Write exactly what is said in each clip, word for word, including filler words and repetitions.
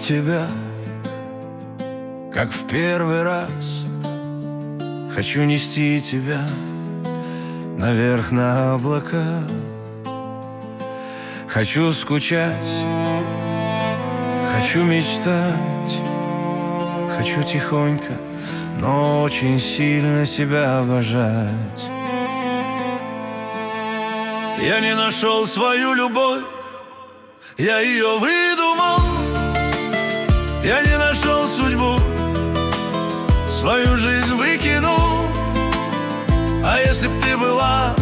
тебя, как в первый раз. Хочу нести тебя наверх на облака. Хочу скучать, хочу мечтать, хочу тихонько, но очень сильно себя обожать. Я не нашел свою любовь, я ее выдумал. Я не нашел судьбу, свою жизнь выкинул. А если б ты была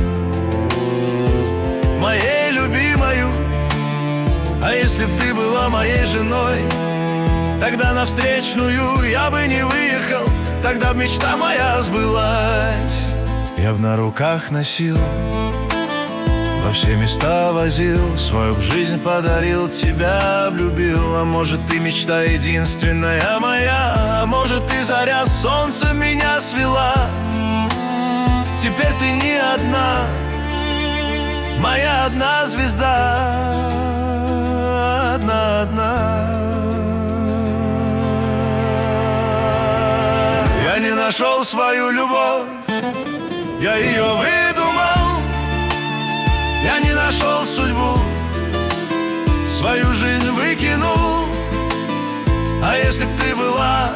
моей любимою, а если б ты была моей женой, тогда на встречную я бы не выехал, тогда б мечта моя сбылась. Я б на руках носил, во все места возил, свою б жизнь подарил, тебя облюбил. А может, ты мечта единственная моя, а может, ты заря солнца меня свела. Теперь ты не одна, моя одна звезда, одна-одна. Я не нашел свою любовь, я ее выдумал. Я не нашел судьбу, свою жизнь выкинул. А если б ты была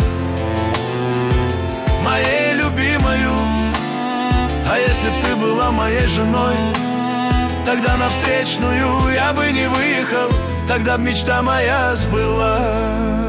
моей любимою, а если б ты была моей женой, тогда на встречную я бы не выехал, тогда б мечта моя сбылась.